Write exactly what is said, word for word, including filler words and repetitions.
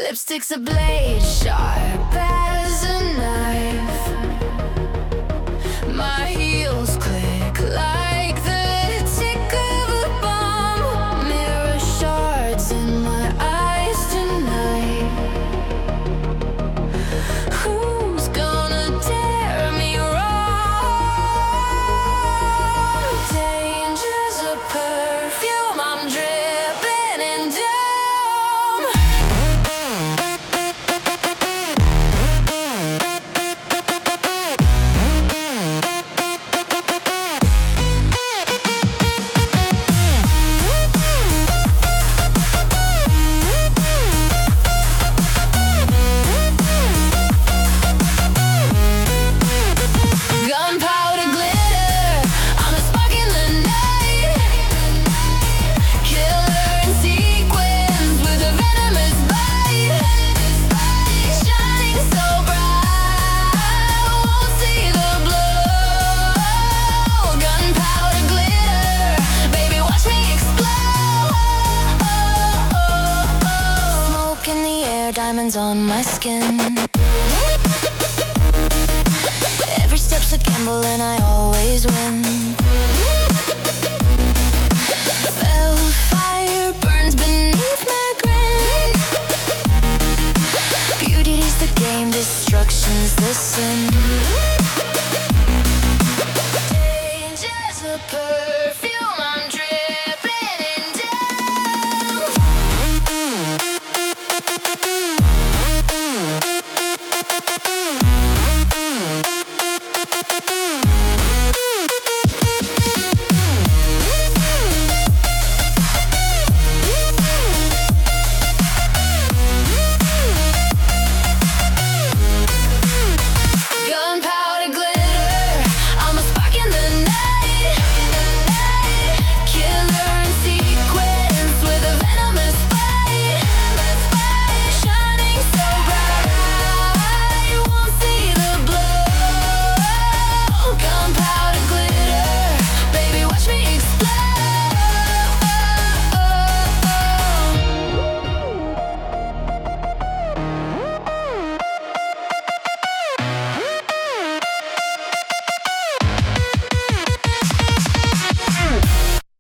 Lipstick's a blade, sharp as a knife. My heels click like the tick of a bomb. Mirror shards in my eyes tonight. Who's gonna dare me wrong? Danger's a perfume, I'm dripping in doom. Gunpowder glitter, I'm a spark in the night. Killer in sequins with a venomous bite. Shining so bright, won't see the blow. Gunpowder glitter, baby, watch me explode. Smoke in the air, diamonds on my skin. Every step's a gamble and I always win.